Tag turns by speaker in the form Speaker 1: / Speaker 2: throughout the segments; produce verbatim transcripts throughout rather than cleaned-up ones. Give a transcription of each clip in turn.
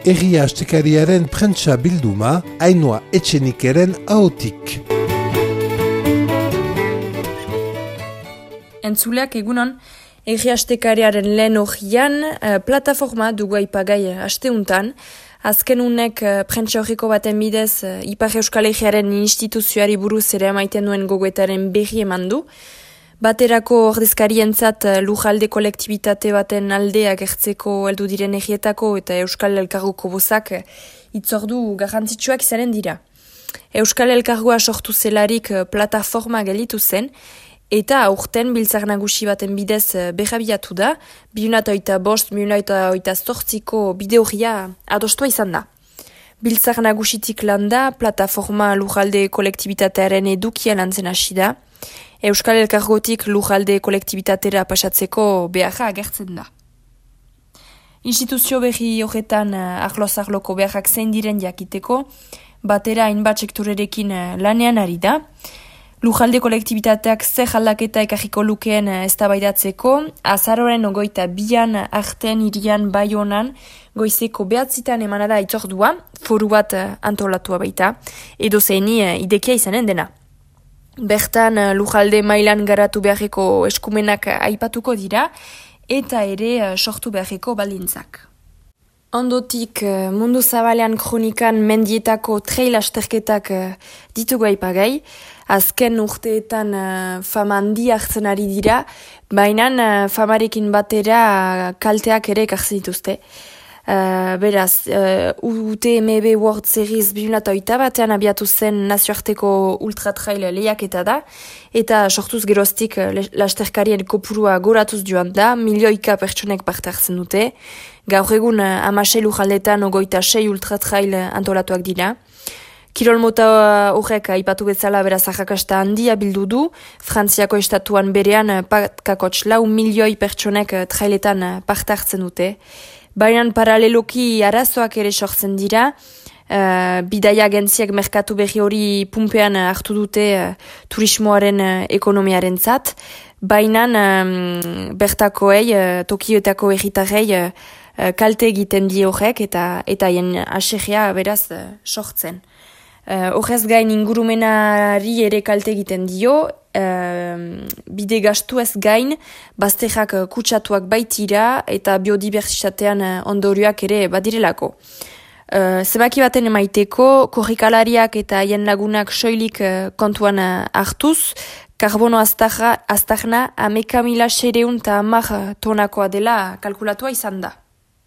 Speaker 1: Egia Astekariaren prentsa bilduma, Ainhoa Etxenikeren ahotik.
Speaker 2: Entzuleak egunon, Egia Astekariaren lehen horian, uh, plataforma dugu aipagai asteuntan. Azken unek uh, prentsa horriko baten bidez uh, Ipar Euskal Egiaren instituzioari buruz ere amaiten duen gogoetaren berri eman du. Baterako ordezkarientzat uh, lujalde kolektibitate baten aldea gertzeko heldu diren egietako eta Euskal Elkarguko bozak uh, itzordu garrantzitsuak izanen dira. Euskal Elkargua sortu zelarik uh, plataforma gelitu zen, eta aurten biltzar nagusi baten bidez uh, berrabiatu da, biunata bost, biunata oita zortziko bideoria adostua izan da. Biltzar nagusitik landa, plataforma lujalde kolektibitatearen edukia lantzen hasi da, Euskal Elkargotik lujalde kolektibitatera pasatzeko beharra agertzen da. Instituzio berri horretan uh, arloz-arloko beharrak zein diren jakiteko, batera hainbat sektorerekin uh, lanean ari da. Lujalde kolektibitateak zer aldaketa ekarriko lukeen uh, eztabaidatzeko, azaroren ogoita bian arten irian Baionan goizeko behatzitan emanada itzordua, foru bat uh, antolatua baita, edo zeini uh, idekia izanen dena. Bertan lujalde mailan garatu beharreko eskumenak aipatuko dira eta ere sortu beharreko baldintzak. Ondotik mundu zabalean kronikan mendietako trail asterketak ditugu aipagai. Azken urteetan fama handi hartzen ari dira, baina famarekin batera kalteak ere ekartzen dituzte. Uh, beraz, uh, U T M B World Series biunata oita batean abiatu zen nazioarteko ultratrail lehiaketa da, eta sortuz geroztik lasterkarien kopurua goratuz joan da, milioika pertsonek parte hartzen dute. Gaur egun uh, amasei lujaldetan ogoita sei ultratrail antolatuak dira. Kirol mota horrek aipatu bezala beraz arrakasta handia bildu du, Frantziako estatuan berean pakakotx lau milioi pertsonek trailetan parte hartzen dute. Baina paraleloki arazoak ere sortzen dira, uh, bidaia agentziak merkatu berri hori pumpean hartu dute uh, turismoaren uh, ekonomiaren zat, baina um, bertakoei, uh, tokioetako erritarrei uh, kalte egiten di horrek eta eta hien aserrea beraz uh, sortzen. Uh, horrez gain ingurumenari ere kalte egiten dio, uh, bide gastu ez gain, bazterrak uh, kutsatuak baitira eta biodibertsitatean uh, ondorioak ere badirelako. Uh, zebaki baten emaiteko, korrikalariak eta haien lagunak soilik uh, kontuan uh, hartuz, karbono aztarna ameka mila sereun eta hamar tonakoa dela kalkulatua izan da.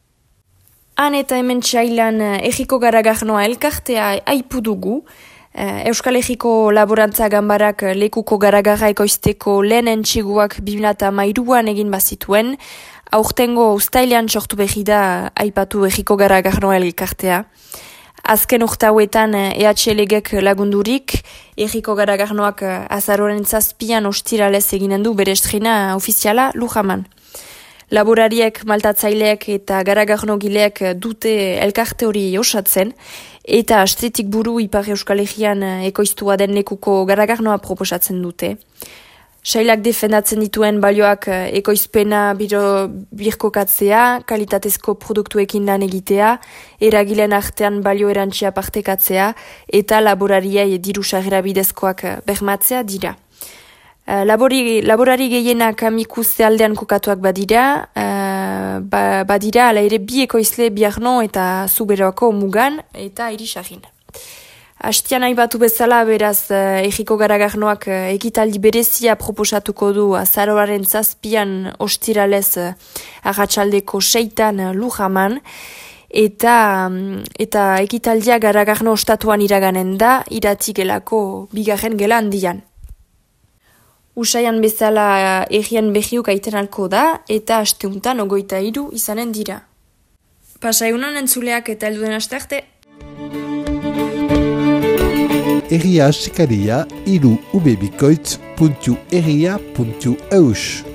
Speaker 2: Han eta hemen txailan Egiko Garagarnoa elkartea aipu dugu. Euskal Egiko Laborantza Ganbarak lekuko garagarra ekoizteko lehen entxiguak biunata mairuan egin bazituen. Aurtengo uztailean sortu behi da aipatu Egiko Garagarnoa elkartea. Azken urtauetan E H L-ek lagundurik, Egiko Garagarnoak azaroren zazpian ostiralez eginen du bere estrena ofiziala Lujaman. Laborariek, maltatzaileek eta garagarnogileek dute elkarte hori osatzen, eta astetik buru Ipar Euskal Herrian ekoiztua den lekuko garagarnoa proposatzen dute. Sailak defendatzen dituen balioak ekoizpena biro birkokatzea, kalitatezko produktuekin lan egitea, eragileen artean balio erantxia partekatzea, eta laborariei diru sarrera bidezkoak bermatzea dira. Uh, labori, laborari gehienak amikuz aldean kokatuak badira, uh, ba, badira ala ere bi ekoizle Biarno eta Zuberoako mugan eta irisagin. Hastian nahi batu bezala beraz uh, Egiko Garagarnoak uh, ekitaldi berezia proposatuko du azaroaren zazpian ostiralez uh, arratsaldeko seitan uh, Lujaman, eta, um, eta ekitaldia Garagarno ostatuan iraganen da, iratigelako bigarren gela handian. Usaian bezala egien behiuk aiten alko da, eta asteuntan ogoita hiru izanen dira. Pasaiunan entzuleak eta helduen astarte.
Speaker 1: Egia Asekaria, iru ubebikoitz puntu egia puntu eus.